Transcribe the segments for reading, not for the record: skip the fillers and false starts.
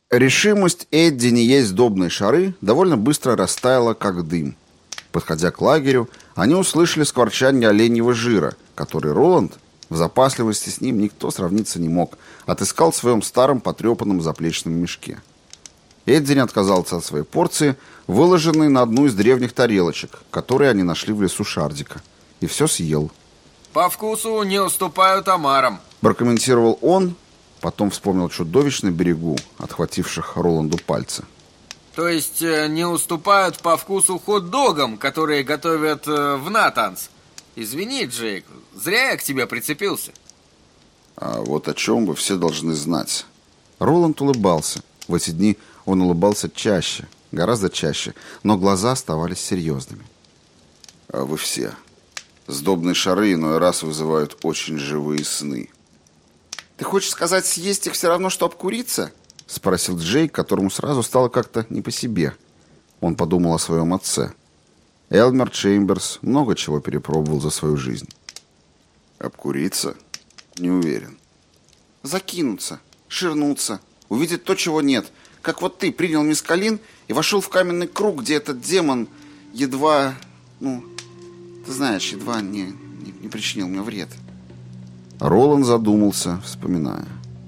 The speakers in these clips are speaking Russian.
Решимость Эдди не есть сдобные шары довольно быстро растаяла, как дым. Подходя к лагерю, они услышали скворчание оленьего жира, который Роланд, в запасливости с ним никто сравниться не мог, отыскал в своем старом потрепанном заплечном мешке. Эдди не отказался от своей порции, выложенной на одну из древних тарелочек, которые они нашли в лесу Шардика, и все съел. «По вкусу не уступают омарам», — прокомментировал он, потом вспомнил чудовищ на берегу, отхвативших Роланду пальцы. «То есть не уступают по вкусу хот-догам, которые готовят в Натанс. Извини, Джейк, зря я к тебе прицепился». А вот о чем вы все должны знать. Роланд улыбался. В эти дни он улыбался чаще, гораздо чаще, но глаза оставались серьезными. А вы все. Сдобные шары иной раз вызывают очень живые сны. «Ты хочешь сказать, съесть их все равно, что обкуриться?» — спросил Джейк, которому сразу стало как-то не по себе. Он подумал о своем отце. Элмер Чемберс много чего перепробовал за свою жизнь. «Обкуриться? Не уверен». «Закинуться, ширнуться, увидеть то, чего нет. Как вот ты принял мескалин и вошел в каменный круг, где этот демон едва, ты знаешь, едва не причинил мне вред». Роланд задумался, вспоминая.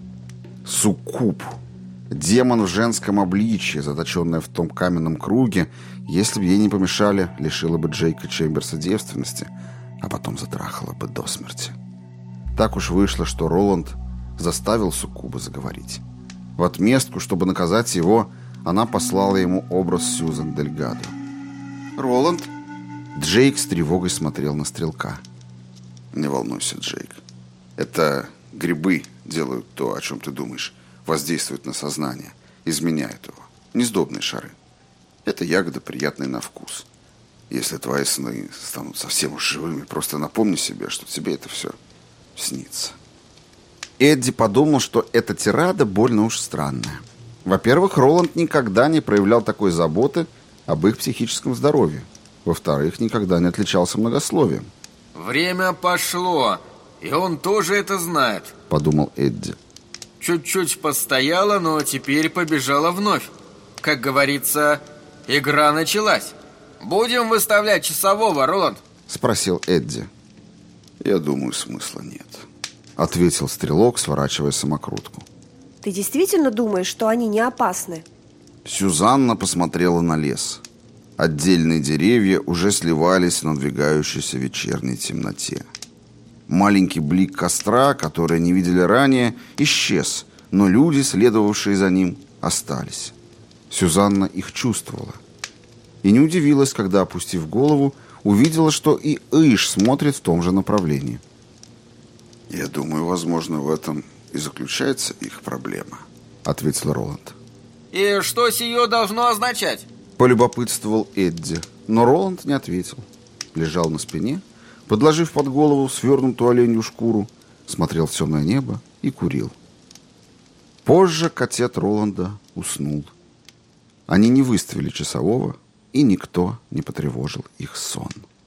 Суккуб. Демон в женском обличье, заточенная в том каменном круге, если бы ей не помешали, лишила бы Джейка Чемберса девственности, а потом затрахала бы до смерти. Так уж вышло, что Роланд заставил суккуба заговорить. В отместку, чтобы наказать его, она послала ему образ Сьюзан Дельгадо. «Роланд?» Джейк с тревогой смотрел на стрелка. «Не волнуйся, Джейк. Это грибы делают то, о чем ты думаешь, воздействуют на сознание, изменяют его. Не сдобные шары. Это ягода приятная на вкус. Если твои сны станут совсем уж живыми, просто напомни себе, что тебе это все снится». Эдди подумал, что эта тирада больно уж странная. Во-первых, Роланд никогда не проявлял такой заботы об их психическом здоровье. Во-вторых, никогда не отличался многословием. «Время пошло, и он тоже это знает», — подумал Эдди. «Чуть-чуть постояла, но теперь побежала вновь. Как говорится, игра началась. Будем выставлять часового, Роланд?» — спросил Эдди. «Я думаю, смысла нет», — ответил стрелок, сворачивая самокрутку. «Ты действительно думаешь, что они не опасны?» Сюзанна посмотрела на лес. Отдельные деревья уже сливались в надвигающейся вечерней темноте. Маленький блик костра, который они видели ранее, исчез, но люди, следовавшие за ним, остались. Сюзанна их чувствовала. И не удивилась, когда, опустив голову, увидела, что и Иш смотрит в том же направлении. «Я думаю, возможно, в этом и заключается их проблема», — ответил Роланд. «И что сие должно означать?» — полюбопытствовал Эдди, но Роланд не ответил. Лежал на спине, подложив под голову свернутую оленью шкуру, смотрел в темное небо и курил. Позже котет Роланда уснул. Они не выставили часового, и никто не потревожил их сон.